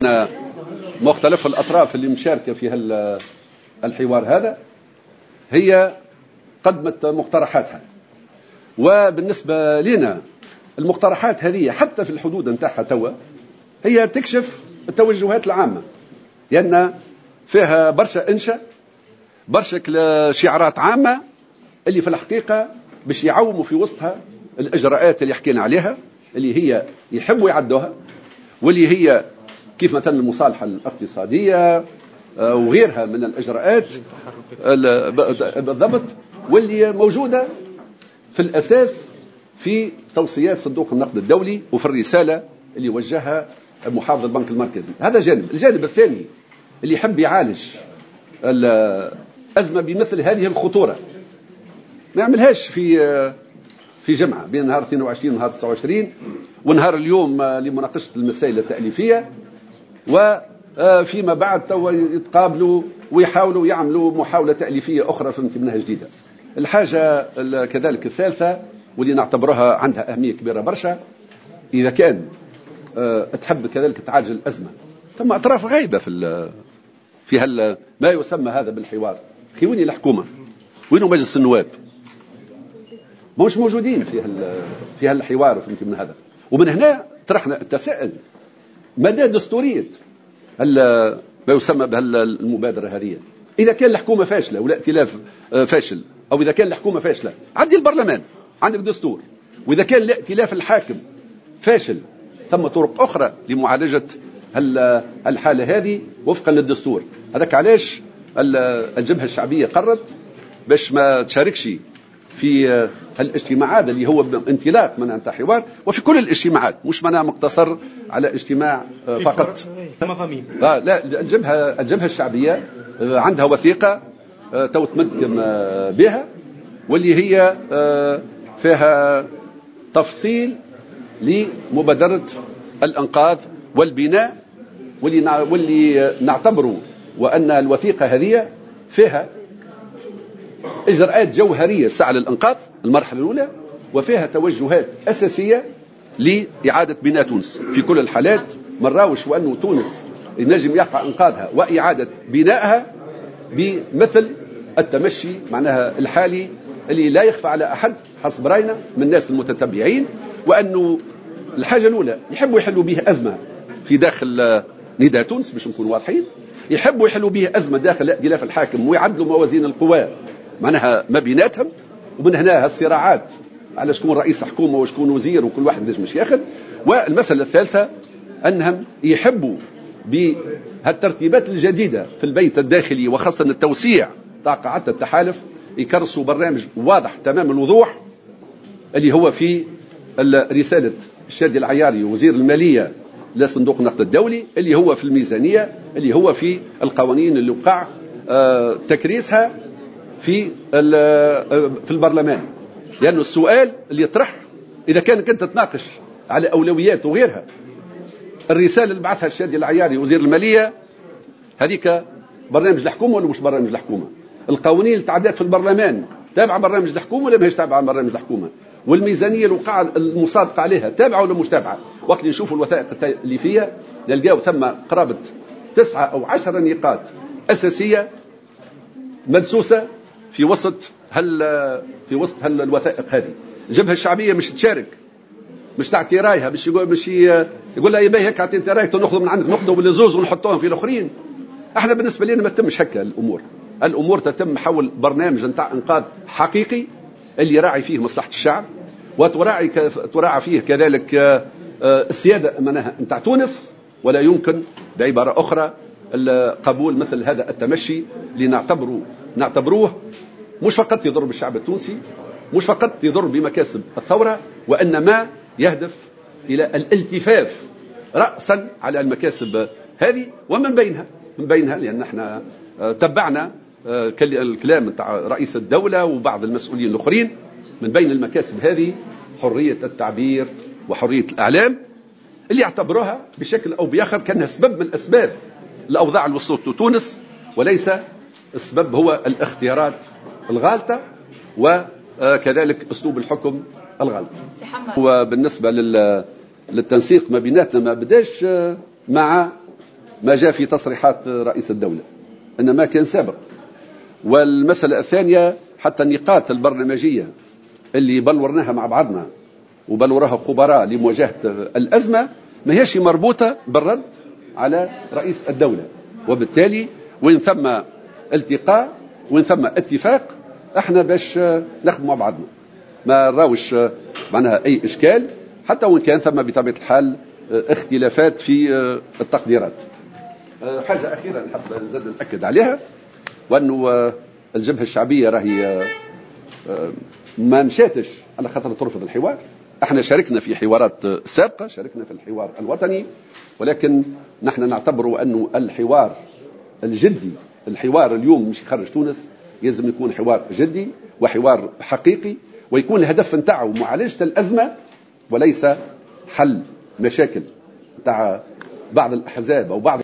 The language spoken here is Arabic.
مختلف الأطراف اللي مشاركة في الحوار هذا هي قدمت مقترحاتها، وبالنسبة لنا المقترحات هذه حتى في الحدود نتاعها توا هي تكشف التوجهات العامة، لأن فيها برشا إنشاء، برشا شعارات عامة اللي في الحقيقة باش يعوموا في وسطها الإجراءات اللي حكينا عليها، اللي هي يحبوا يعدوها، واللي هي كيف مثلا المصالحة الاقتصادية وغيرها من الإجراءات بالضبط، واللي موجودة في الأساس في توصيات صندوق النقد الدولي وفي الرسالة اللي وجهها محافظ البنك المركزي. هذا جانب. الجانب الثاني اللي يحب يعالج الأزمة بمثل هذه الخطورة ما يعملهاش في جمعة بين نهار 22 ونهار 29 ونهار اليوم لمناقشة المسائل التأليفية، وفيما بعد توا يتقابلوا ويحاولوا يعملوا محاولة تأليفية أخرى في منها جديدة. الحاجة كذلك الثالثة واللي نعتبرها عندها أهمية كبيرة برشا، إذا كان تحب كذلك تعالج الأزمة ثم أطراف غايبة في ما يسمى هذا بالحوار. خيوني الحكومة وينو مجلس النواب مش موجودين في هالحوار وفهمت من هذا. ومن هنا طرحنا التساؤل مدى دستورية ما يسمى بهالمبادرة هذه. إذا كان الحكومة فاشلة ولا ائتلاف فاشل، أو إذا كان الحكومة فاشلة عندي البرلمان، عندك دستور، وإذا كان الائتلاف الحاكم فاشل ثم طرق أخرى لمعالجة الحالة هذه وفقا للدستور. هذاك علاش الجبهة الشعبية قررت باش ما تشاركش في الاجتماعات اللي هو انطلاق من انت حوار، وفي كل الاجتماعات مش معناها مقتصر على اجتماع فقط. لا، الجبهة الشعبية عندها وثيقة تو تمدكم بها، واللي هي فيها تفصيل لمبادرة الانقاذ والبناء، واللي نعتبره وأن الوثيقة هذه فيها إجراءات جوهرية سعى للإنقاذ المرحلة الأولى، وفيها توجهات أساسية لإعادة بناء تونس في كل الحالات. من راوش وأنه تونس ينجم يقع إنقاذها وإعادة بنائها بمثل التمشي معناها الحالي اللي لا يخفى على أحد حسب رأينا من الناس المتتبعين، وأنه الحاجة الأولى يحبوا يحلوا بها أزمة في داخل نداء تونس باش نكون واضحين، يحبوا يحلوا بها أزمة داخل ائتلاف الحاكم ويعدلوا موازين القوى معناها ما بيناتهم، ومن هنا هالصراعات على شكون رئيس حكومة وشكون وزير وكل واحد لازم ياخذ. والمسألة الثالثة أنهم يحبوا بهالترتيبات الجديدة في البيت الداخلي وخاصة التوسيع تاع قاعدة التحالف يكرسوا برنامج واضح تمام الوضوح اللي هو في رسالة الشادي العياري وزير المالية لصندوق النقد الدولي، اللي هو في الميزانية، اللي هو في القوانين اللي وقع تكريسها في البرلمان. لأنه السؤال اللي يطرح إذا كانك أنت تناقش على أولويات وغيرها، الرسالة اللي بعثها الشادي العياري وزير المالية هذيك برنامج الحكومة ولا مش برنامج الحكومة؟ القوانين اللي تعدات في البرلمان تابعة برنامج الحكومة ولا ماهيش تابعة برنامج الحكومة؟ والميزانية اللي وقع المصادقة عليها تابعة ولا مش تابعة؟ وقت اللي نشوفوا الوثائق اللي فيها نلقاو ثم قرابة 9 أو 10 نقاط أساسية مدسوسة في وسط الوثائق هذه. الجبهة الشعبية مش تشارك، مش تعطي رايها، مش يقول لها يبقى هيك عطيت رايك ناخذ من عندك ناخذوا باللزوز ونحطوهم في الاخرين. احنا بالنسبه لنا ما تتمش هكا الامور تتم حول برنامج نتاع انقاذ حقيقي اللي يراعي فيه مصلحه الشعب، وتراعى فيه كذلك السياده معناها نتاع تونس. ولا يمكن بعباره اخرى قبول مثل هذا التمشي اللي نعتبروه مش فقط يضر بالشعب التونسي، مش فقط يضر بمكاسب الثورة، وإنما يهدف إلى الالتفاف رأسا على المكاسب هذه. ومن بينها لأن احنا تبعنا الكلام بتاع رئيس الدولة وبعض المسؤولين الآخرين، من بين المكاسب هذه حرية التعبير وحرية الإعلام اللي يعتبروها بشكل أو بآخر كأنها سبب من أسباب الأوضاع اللي وصلت تونس، وليس السبب هو الاختيارات الغالطة وكذلك أسلوب الحكم الغلط. وبالنسبة للتنسيق ما بيناتنا ما بداش مع ما جاء في تصريحات رئيس الدولة، إنما كان سابق. والمسألة الثانية حتى النقاط البرنامجية اللي بلورناها مع بعضنا وبلورها خبراء لمواجهة الأزمة ما هيش مربوطة بالرد على رئيس الدولة، وبالتالي وين ثم التقاء وين ثم اتفاق احنا باش نخدم مع بعضنا، ما راوش معناها أي إشكال، حتى وإن كان ثم بطبيعة الحال اختلافات في التقديرات. حاجة أخيرة نحب نزيد نأكد عليها، وأنه الجبهة الشعبية راهي ما مشاتش على خاطر ترفض الحوار. احنا شاركنا في حوارات سابقة، شاركنا في الحوار الوطني، ولكن نحن نعتبر أنه الحوار الجدي، الحوار اليوم مش خارج تونس، يلزم يكون حوار جدي وحوار حقيقي، ويكون الهدف نتاعو معالجة الأزمة وليس حل مشاكل نتاع بعض الأحزاب أو بعض